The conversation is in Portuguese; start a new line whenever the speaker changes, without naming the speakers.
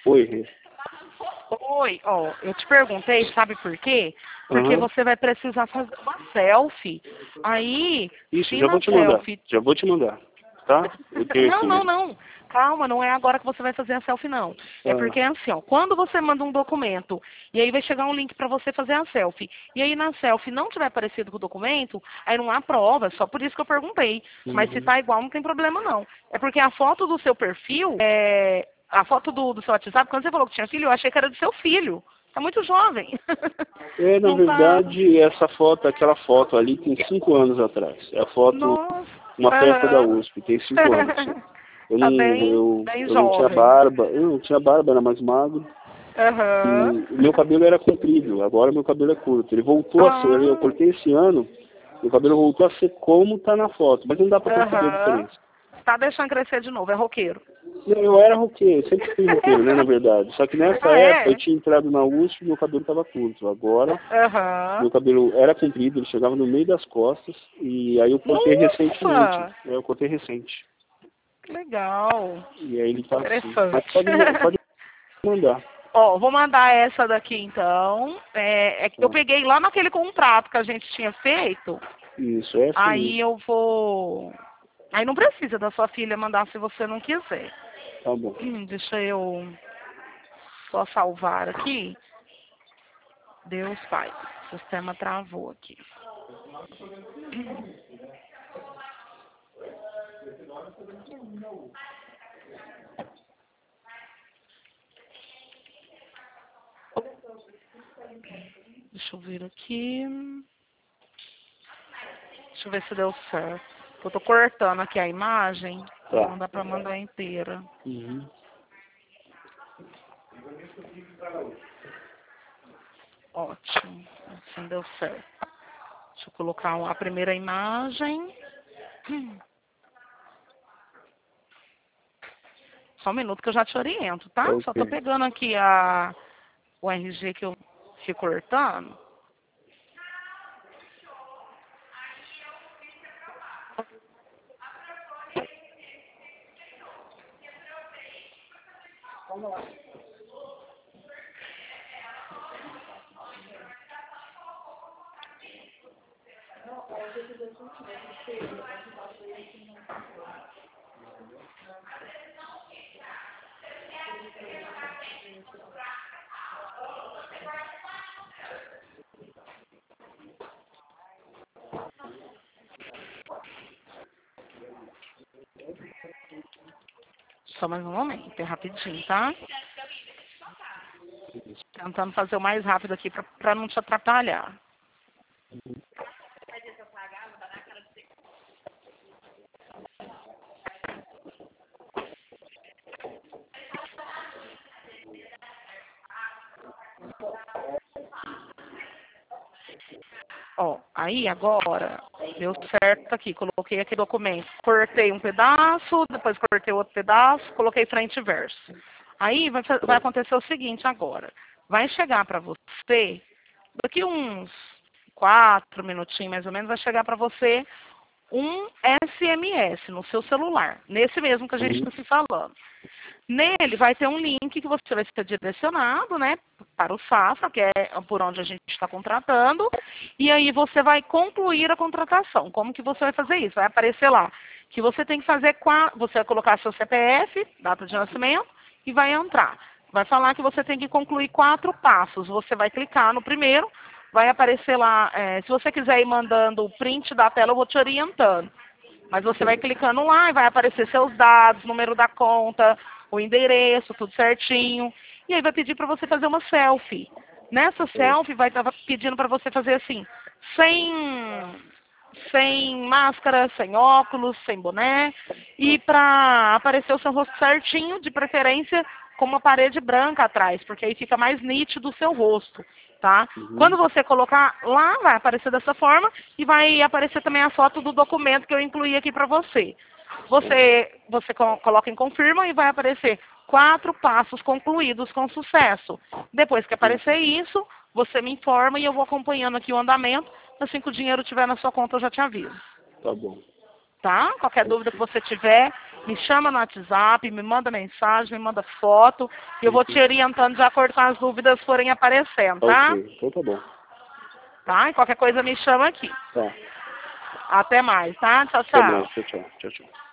Oi.
Oi, ó, eu te perguntei, sabe por quê? Porque você vai precisar fazer uma selfie. Aí,
Isso,
se
já
na
vou te mandar.
selfie...
Já vou te mandar, tá? Eu tenho aqui.
Não. Calma, não é agora que você vai fazer a selfie, não. É porque é assim, ó, quando você manda um documento, e aí vai chegar um link para você fazer a selfie, e aí na selfie não tiver parecido com o documento, aí não há prova, só por isso que eu perguntei. Mas se tá igual, não tem problema, não. É porque a foto do seu perfil, a foto do seu WhatsApp, quando você falou que tinha filho, eu achei que era do seu filho. Tá muito jovem.
Na
Não tá...
verdade, essa foto, aquela foto ali tem 5 anos atrás. É a foto,
Nossa.
uma festa da USP, tem 5 anos.
Tá bem
Eu não tinha
jovem.
barba, era mais magro. E o meu cabelo era comprido, agora meu cabelo é curto. Ele voltou a ser, eu cortei esse ano, meu cabelo voltou a ser como tá na foto, mas não dá pra perceber a diferença.
Tá deixando crescer de novo, é roqueiro.
Não, eu era roqueiro, sempre fui roqueiro, né, na verdade. Só que nessa época eu tinha entrado na USP e meu cabelo estava curto. Agora, meu cabelo era comprido, ele chegava no meio das costas, e aí eu cortei recentemente. Eu cortei recente.
Que legal.
E aí ele tá assim. Mas
Interessante.
pode mandar.
Ó, vou mandar essa daqui então. É que eu peguei lá naquele contrato que a gente tinha feito.
Isso, é assim.
Aí eu vou. Aí não precisa da sua filha mandar se você não quiser.
Tá bom.
Deixa eu só salvar aqui. Deus Pai. O sistema travou aqui. Deixa eu ver aqui. Deixa eu ver se deu certo. Eu tô cortando aqui a imagem.
Tá.
Não dá pra mandar inteira. Ótimo. Assim deu certo. Deixa eu colocar a primeira imagem. Só um minuto que eu já te oriento, tá?
Okay.
Só tô pegando aqui o RG que eu fui cortando. Vamos lá. Só mais um momento, é rapidinho, tá? Tentando fazer o mais rápido aqui pra não te atrapalhar. Ó, aí agora deu certo aqui. Coloquei aqui documento. Cortei um pedaço, depois cortei outro pedaço, coloquei frente e verso. Aí vai acontecer o seguinte agora. Vai chegar para você, daqui uns 4 minutinhos mais ou menos, vai chegar para você um SMS no seu celular. Nesse mesmo que a gente está se falando. Nele vai ter um link que você vai ser direcionado, né, para o Safra, que é por onde a gente está contratando, e aí você vai concluir a contratação. Como que você vai fazer isso? Vai aparecer lá que você tem que fazer, você vai colocar seu CPF, data de nascimento, e vai entrar. Vai falar que você tem que concluir 4 passos. Você vai clicar no primeiro, vai aparecer lá, se você quiser ir mandando o print da tela, eu vou te orientando. Mas você vai clicando lá e vai aparecer seus dados, número da conta, o endereço, tudo certinho. E aí vai pedir para você fazer uma selfie. Nessa selfie vai estar pedindo para você fazer assim, sem máscara, sem óculos, sem boné. E para aparecer o seu rosto certinho, de preferência com uma parede branca atrás, porque aí fica mais nítido o seu rosto. Tá? Quando você colocar lá, vai aparecer dessa forma e vai aparecer também a foto do documento que eu incluí aqui para você. Você coloca em confirma e vai aparecer 4 passos concluídos com sucesso. Depois que aparecer isso, você me informa e eu vou acompanhando aqui o andamento. Assim que o dinheiro estiver na sua conta, eu já te aviso.
Tá bom.
Tá? Qualquer dúvida que você tiver, Me chama no WhatsApp, me manda mensagem, me manda foto, e eu vou te orientando de acordo com as dúvidas que forem aparecendo, tá?
Ok, então tá bom.
Tá? E qualquer coisa me chama aqui.
Tá.
Até mais, tá? Tchau,
Até
tchau.
mais, tchau, tchau. Tchau, tchau.